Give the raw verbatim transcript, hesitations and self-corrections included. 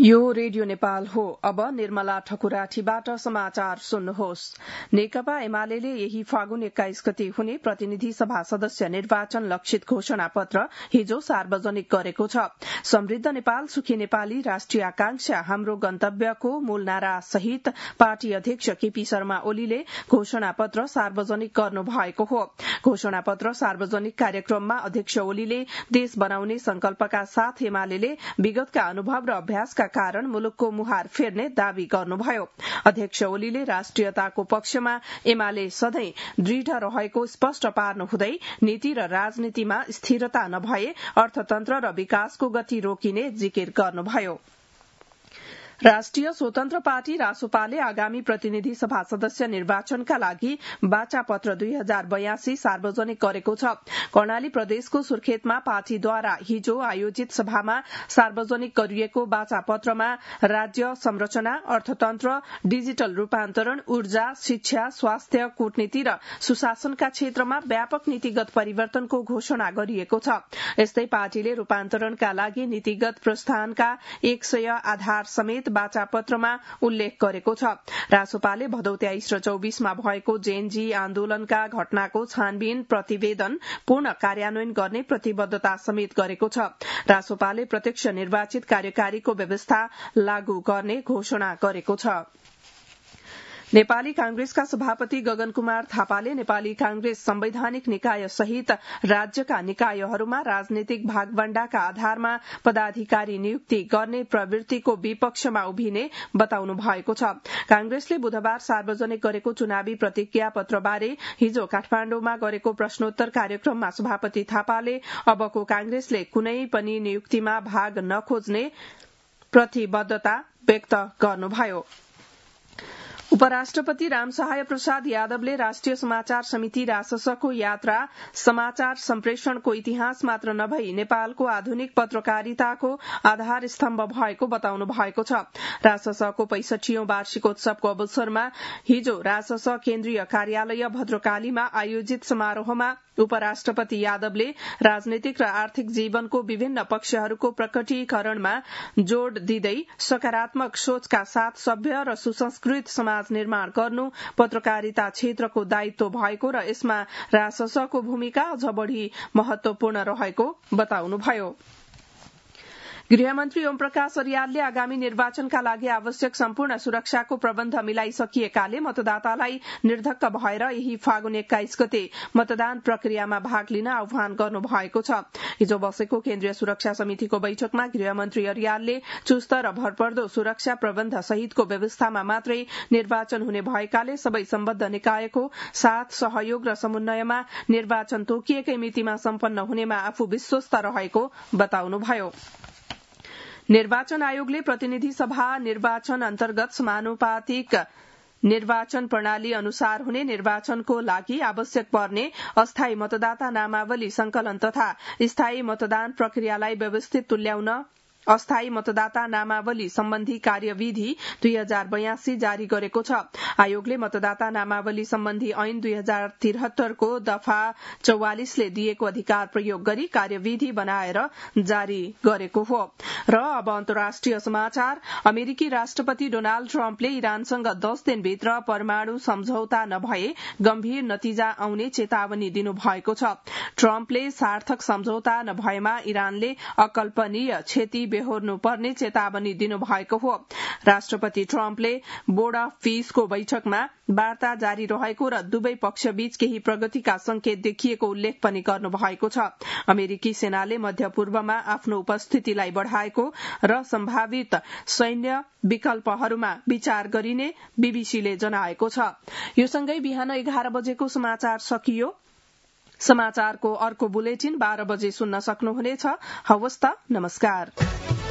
यो रेडियो नेपाल हो। अब निर्मला ठकुराठीबाट समाचार सुन्नुहोस्। नेकपा एमाले यही फागुन एक्काइस गते हुने प्रतिनिधि सभा सदस्य निर्वाचन लक्षित घोषणा पत्र हिजो सार्वजनिक गरेको छ। समृद्ध नेपाल सुखी नेपाली राष्ट्रिय आकांक्षा हाम्रो गन्तव्यको मूल नारा सहित पार्टी अध्यक्ष केपी शर्मा ओलीले घोषणा पत्र सार्वजनिक गर्नु भएको हो। घोषणा पत्र सार्वजनिक कार्यक्रममा अध्यक्ष ओलीले देश बनाउने संकल्पका साथ एमाले विगतका अनुभव र अभ्यासका कारण मुलुकको मुहार फेर्ने दावी गर्नुभयो। अध्यक्ष ओलीले राष्ट्रियताको पक्षमा एमाले सधैं दृढ़ रहेको स्पष्ट पार्नुहुँदै नीति र राजनीतिमा स्थिरता नभए अर्थतन्त्र र विकासको गति रोकिने जिकिर गर्नुभयो। राष्ट्रिय स्वतन्त्र पार्टी रासोपाले आगामी प्रतिनिधि सभा सदस्य निर्वाचनका लागि बाचा पत्र दुई हजार बयासी सार्वजनिक गरेको छ। कर्णाली प्रदेशको सुर्खेतमा पार्टीद्वारा हिजो आयोजित सभामा सार्वजनिक गरिएको बाचा पत्रमा राज्य संरचना, अर्थतन्त्र, डिजिटल रूपान्तरण, ऊर्जा, शिक्षा, स्वास्थ्य, कूटनीति र सुशासनका क्षेत्रमा व्यापक नीतिगत परिवर्तनको घोषणा गरिएको छ। यस्तै पार्टीले रूपान्तरणका लागि नीतिगत प्रस्थानका एक सय आधार समेत बाचा पत्रमा उल्लेख गरेको छ। रासोपाले भदौ तेइस र चौबीसमा भएको जेएनजी आन्दोलनका घटनाको छानबिन प्रतिवेदन पूर्ण कार्यान्वयन गर्ने प्रतिबद्धता समेत गरेको छ। रासोपाले प्रत्यक्ष निर्वाचित कार्यकारीको व्यवस्था लागू गर्ने घोषणा गरेको छ। नेपाली कांग्रेसका सभापति गगन कुमार थापाले नेपाली कांग्रेस संवैधानिक निकाय सहित राज्यका निकायहरूमा राजनीतिक भागवण्डाका आधारमा पदाधिकारी नियुक्ति गर्ने प्रवृत्तिको विपक्षमा उभिने बताउनु भएको छ। कांग्रेसले बुधबार सार्वजनिक गरेको चुनावी प्रतिज्ञा पत्रबारे हिजो काठमाण्डुमा गरेको प्रश्नोत्तर कार्यक्रममा सभापति थापाले अबको कांग्रेसले कुनै पनि नियुक्तिमा भाग नखोज्ने प्रतिबद्धता व्यक्त गर्नुभयो। उपराष्ट्रपति रामसहाय प्रसाद यादवले राष्ट्रिय समाचार समिति राससको यात्रा समाचार सम्प्रेषणको इतिहास मात्र नभई नेपालको आधुनिक पत्रकारिताको आधार स्तम्भ भएको बताउनु भएको छ। राससको पैंसठीऔं वार्षिकोत्सवको अवसरमा हिजो रासस केन्द्रीय कार्यालय भद्रकालीमा आयोजित समारोहमा उपराष्ट्रपति यादवले राजनीतिक र आर्थिक जीवनको विभिन्न पक्षहरूको प्रकटीकरणमा जोड़ दिँदै सकारात्मक सोचका साथ सभ्य र सुसंस्कृत समाज निर्माण गर्नु पत्रकारिता क्षेत्रको दायित्व भएको र यसमा राससको भूमिका अझ बढ़ी महत्वपूर्ण रहेको बताउनुभयो। गृहमन्त्री ओम प्रकाश अर्यालले आगामी निर्वाचनका लागि आवश्यक सम्पूर्ण सुरक्षाको प्रबन्ध मिलाइसकिएकाले मतदातालाई निर्धक्क भएर यही फागुन एक्काइस गते मतदान प्रक्रियामा भाग लिन आह्वान गर्नु भएको छ। हिजो बसेको केन्द्रीय सुरक्षा समितिको बैठकमा गृहमन्त्री अर्यालले चुस्त र भरपर्दो सुरक्षा प्रबन्ध सहितको व्यवस्थामा मात्रै निर्वाचन हुने भएकाले सबै सम्बद्ध निकायको साथ सहयोग र समन्वयमा निर्वाचन तोकिएकै मितिमा सम्पन्न हुनेमा आफू विश्वस्त रहेको बताउनुभयो। निर्वाचन आयोगले प्रतिनिधि सभा निर्वाचन अन्तर्गत समानुपातिक निर्वाचन प्रणाली अनुसार हुने निर्वाचनको लागि आवश्यक पर्ने अस्थायी मतदाता नामावली संकलन तथा स्थायी मतदान प्रक्रियालाई व्यवस्थित तुल्याउन अस्थायी मतदाता नामावली सम्बन्धी कार्यविधि दुई हजार बयासी जारी गरेको छ। आयोगले मतदाता नामावली सम्बन्धी ऐन दुई हजार तिहत्तरको दफा चौवालिसले दिएको अधिकार प्रयोग गरी कार्यविधि बनाएर जारी गरेको हो। र अब अन्तर्राष्ट्रिय समाचार। अमेरिकी राष्ट्रपति डोनाल्ड ट्रम्पले इरानसँग दस दिनभित्र परमाणु सम्झौता नभए गम्भीर नतिजा आउने चेतावनी दिनुभएको छ। ट्रम्पले सार्थक सम्झौता नभएमा इरानले अकल्पनीय क्षति बेहोर्नु पर्ने चेतावनी दिनुभएको हो। राष्ट्रपति ट्रम्पले बोर्ड अफ पीसको बैठकमा वार्ता जारी रहेको र दुवै पक्षबीच केही प्रगतिका संकेत देखिएको उल्लेख पनि गर्नु भएको छ। अमेरिकी सेनाले मध्य पूर्वमा आफ्नो उपस्थितिलाई बढ़ाएको र सम्भावित सैन्य विकल्पहरूमा विचार गरिने बीबीसीले जनाएको छ। यो सँगै बिहान एघार बजेको समाचार सकियो। समाचारको अर्को बुलेटिन बाह्र बजे सुन्न सक्नुहुनेछ। हवस् त, नमस्कार।